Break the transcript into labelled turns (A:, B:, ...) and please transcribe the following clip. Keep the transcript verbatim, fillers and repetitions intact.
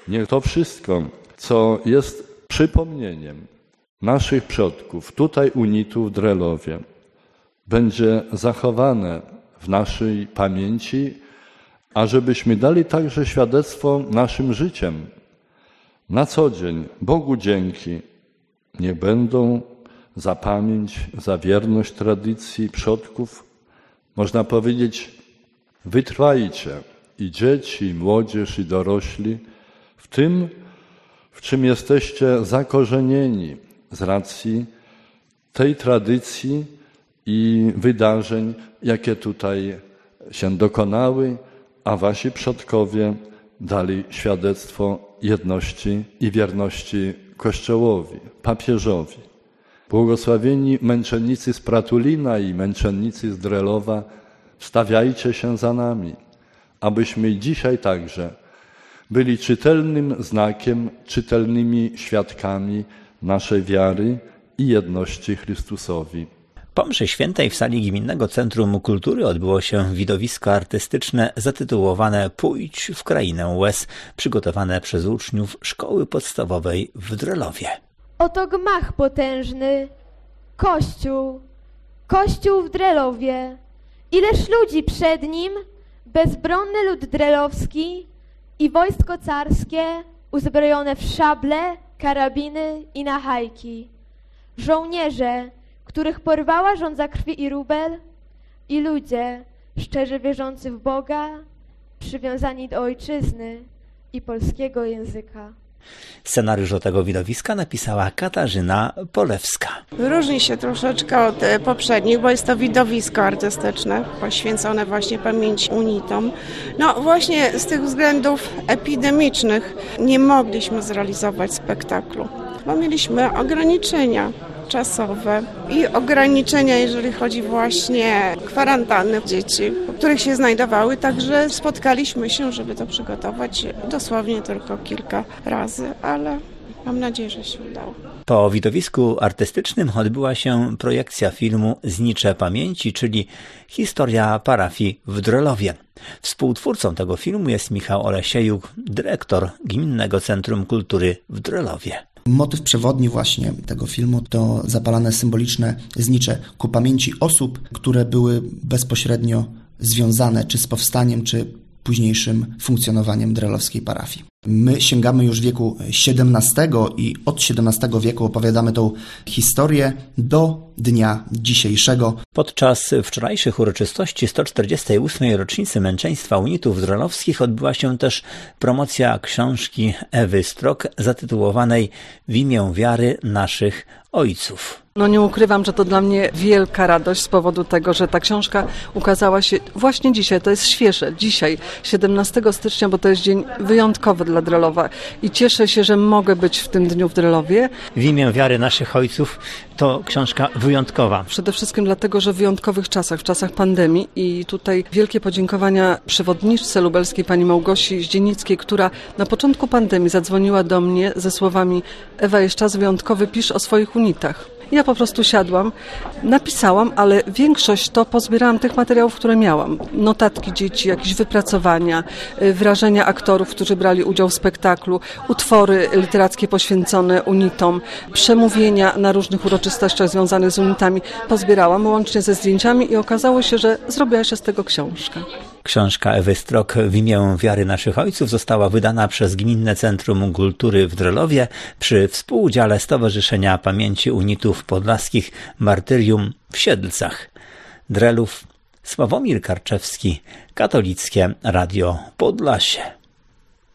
A: Niech to wszystko, co jest przypomnieniem naszych przodków, tutaj unitów w Drelowie, będzie zachowane w naszej pamięci, a żebyśmy dali także świadectwo naszym życiem. Na co dzień Bogu dzięki. Niech będą za pamięć, za wierność tradycji przodków. Można powiedzieć, wytrwajcie i dzieci, i młodzież, i dorośli w tym, w czym jesteście zakorzenieni z racji tej tradycji i wydarzeń, jakie tutaj się dokonały, a wasi przodkowie dali świadectwo jedności i wierności Kościołowi, papieżowi. Błogosławieni męczennicy z Pratulina i męczennicy z Drelowa, stawiajcie się za nami, abyśmy dzisiaj także byli czytelnym znakiem, czytelnymi świadkami naszej wiary i jedności Chrystusowi.
B: Po mszy świętej w sali Gminnego Centrum Kultury odbyło się widowisko artystyczne zatytułowane Pójdź w krainę łez, przygotowane przez uczniów szkoły podstawowej w Drelowie.
C: Oto gmach potężny, kościół, kościół w Drelowie. Ileż ludzi przed nim, bezbronny lud drelowski i wojsko carskie uzbrojone w szable, karabiny i nachajki. Żołnierze, których porwała żądza krwi i rubel, i ludzie szczerze wierzący w Boga, przywiązani do ojczyzny i polskiego języka.
B: Scenariusz do tego widowiska napisała Katarzyna Polewska.
D: Różni się troszeczkę od poprzednich, bo jest to widowisko artystyczne poświęcone właśnie pamięci unitom. No właśnie z tych względów epidemicznych nie mogliśmy zrealizować spektaklu, bo mieliśmy ograniczenia czasowe i ograniczenia, jeżeli chodzi właśnie o kwarantannę dzieci, w których się znajdowały, także spotkaliśmy się, żeby to przygotować dosłownie tylko kilka razy, ale mam nadzieję, że się udało.
B: Po widowisku artystycznym odbyła się projekcja filmu Znicze Pamięci, czyli historia parafii w Drelowie. Współtwórcą tego filmu jest Michał Olesiejuk, dyrektor Gminnego Centrum Kultury w Drelowie.
E: Motyw przewodni właśnie tego filmu to zapalane symboliczne znicze ku pamięci osób, które były bezpośrednio związane czy z powstaniem, czy późniejszym funkcjonowaniem drelowskiej parafii. My sięgamy już wieku siedemnastego i od siedemnastego wieku opowiadamy tą historię do dnia dzisiejszego.
B: Podczas wczorajszych uroczystości sto czterdziestej ósmej rocznicy męczeństwa unitów drelowskich odbyła się też promocja książki Ewy Strok zatytułowanej W imię wiary naszych ojców.
F: No nie ukrywam, że to dla mnie wielka radość z powodu tego, że ta książka ukazała się właśnie dzisiaj, to jest świeże, dzisiaj, siedemnastego stycznia, bo to jest dzień wyjątkowy dla Drelowa i cieszę się, że mogę być w tym dniu w Drelowie.
B: W imię wiary naszych ojców to książka wyjątkowa.
F: Przede wszystkim dlatego, że w wyjątkowych czasach, w czasach pandemii i tutaj wielkie podziękowania przewodniczce lubelskiej pani Małgosi Zdzienickiej, która na początku pandemii zadzwoniła do mnie ze słowami: Ewa, jest czas wyjątkowy, pisz o swoich unitach. Ja po prostu siadłam, napisałam, ale większość to pozbierałam tych materiałów, które miałam. Notatki dzieci, jakieś wypracowania, wrażenia aktorów, którzy brali udział w spektaklu, utwory literackie poświęcone unitom, przemówienia na różnych uroczystościach związanych z unitami. Pozbierałam łącznie ze zdjęciami i okazało się, że zrobiła się z tego książka.
B: Książka Ewy Strok W imię wiary naszych ojców została wydana przez Gminne Centrum Kultury w Drelowie przy współudziale Stowarzyszenia Pamięci Unitów Podlaskich Martyrium w Siedlcach. Drelów, Sławomir Karczewski, Katolickie Radio Podlasie.